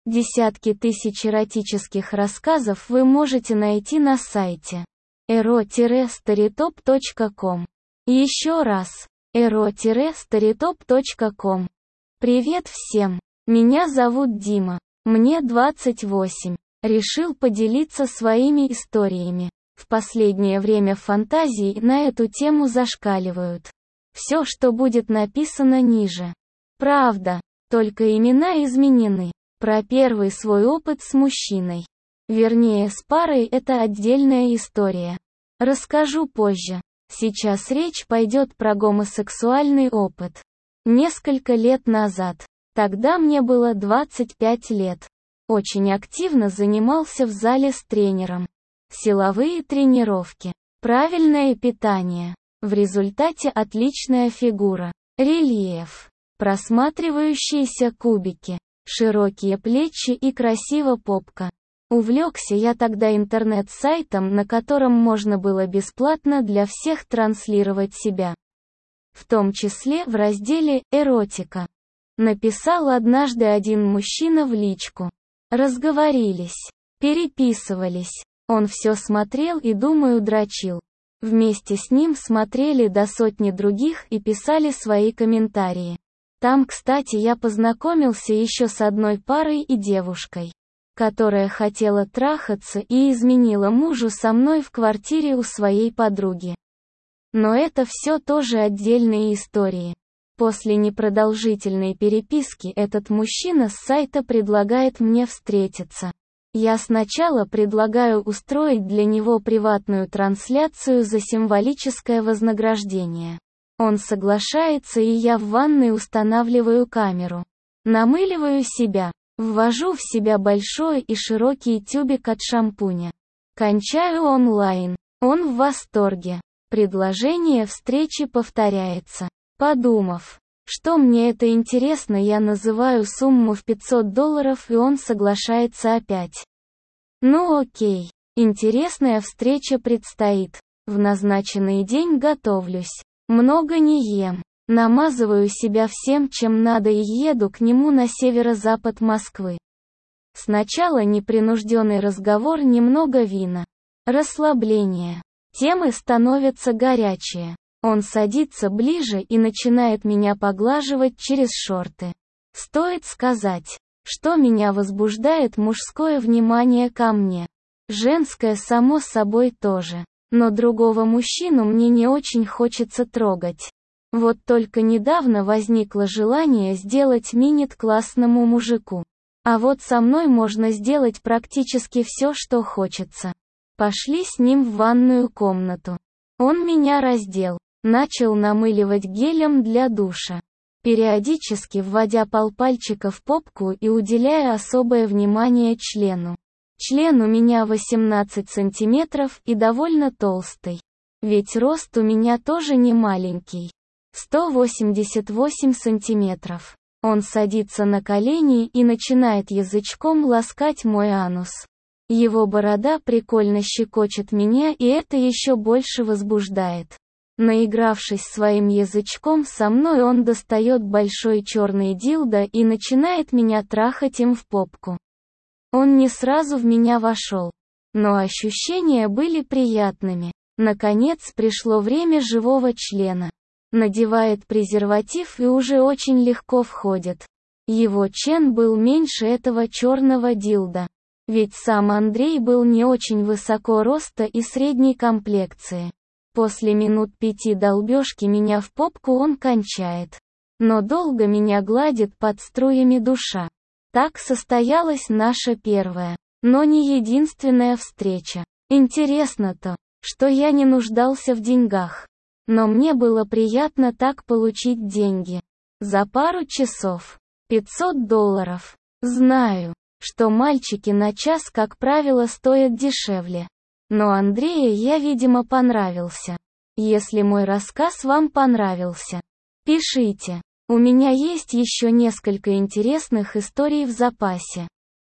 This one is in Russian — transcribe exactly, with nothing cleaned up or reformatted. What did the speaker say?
Десятки тысяч эротических рассказов вы можете найти на сайте эро старитоп точка ком. Еще раз, эро старитоп точка ком. Привет всем! Меня зовут Дима. Мне двадцать восемь. Решил поделиться своими историями. В последнее время фантазии на эту тему зашкаливают. Все, что будет написано ниже. Правда, только имена изменены. Про первый свой опыт с мужчиной. Вернее, с парой, это отдельная история. Расскажу позже. Сейчас речь пойдет про гомосексуальный опыт. Несколько лет назад. Тогда мне было двадцать пять лет. Очень активно занимался в зале с тренером. Силовые тренировки. Правильное питание. В результате отличная фигура. Рельеф. Просматривающиеся кубики. Широкие плечи и красиво попка. Увлекся я тогда интернет-сайтом, на котором можно было бесплатно для всех транслировать себя. В том числе в разделе «Эротика». Написал однажды один мужчина в личку. Разговорились. Переписывались. Он все смотрел и, думаю, дрочил. Вместе с ним смотрели до сотни других и писали свои комментарии. Там, кстати, я познакомился еще с одной парой и девушкой, которая хотела трахаться и изменила мужу со мной в квартире у своей подруги. Но это все тоже отдельные истории. После непродолжительной переписки этот мужчина с сайта предлагает мне встретиться. Я сначала предлагаю устроить для него приватную трансляцию за символическое вознаграждение. Он соглашается, и я в ванной устанавливаю камеру. Намыливаю себя. Ввожу в себя большой и широкий тюбик от шампуня. Кончаю онлайн. Он в восторге. Предложение встречи повторяется. Подумав, что мне это интересно, я называю сумму в пятьсот долларов, и он соглашается опять. Ну окей. Интересная встреча предстоит. В назначенный день готовлюсь. Много не ем. Намазываю себя всем, чем надо, и еду к нему на северо-запад Москвы. Сначала непринужденный разговор, немного вина. Расслабление. Темы становятся горячие. Он садится ближе и начинает меня поглаживать через шорты. Стоит сказать, что меня возбуждает мужское внимание ко мне. Женское, само собой, тоже. Но другого мужчину мне не очень хочется трогать. Вот только недавно возникло желание сделать минет классному мужику. А вот со мной можно сделать практически все, что хочется. Пошли с ним в ванную комнату. Он меня раздел. Начал намыливать гелем для душа. Периодически вводя полпальчика в попку и уделяя особое внимание члену. Член у меня восемнадцать сантиметров и довольно толстый. Ведь рост у меня тоже не маленький. сто восемьдесят восемь сантиметров. Он садится на колени и начинает язычком ласкать мой анус. Его борода прикольно щекочет меня, и это еще больше возбуждает. Наигравшись своим язычком со мной, он достает большой черный дилдо и начинает меня трахать им в попку. Он не сразу в меня вошел, но ощущения были приятными. Наконец пришло время живого члена. Надевает презерватив и уже очень легко входит. Его член был меньше этого черного дилда. Ведь сам Андрей был не очень высоко роста и средней комплекции. После минут пяти долбежки меня в попку он кончает. Но долго меня гладит под струями душа. Так состоялась наша первая, но не единственная встреча. Интересно то, что я не нуждался в деньгах. Но мне было приятно так получить деньги. За пару часов. пятьсот долларов. Знаю, что мальчики на час, как правило, стоят дешевле. Но Андрею я, видимо, понравился. Если мой рассказ вам понравился, пишите. У меня есть еще несколько интересных историй в запасе.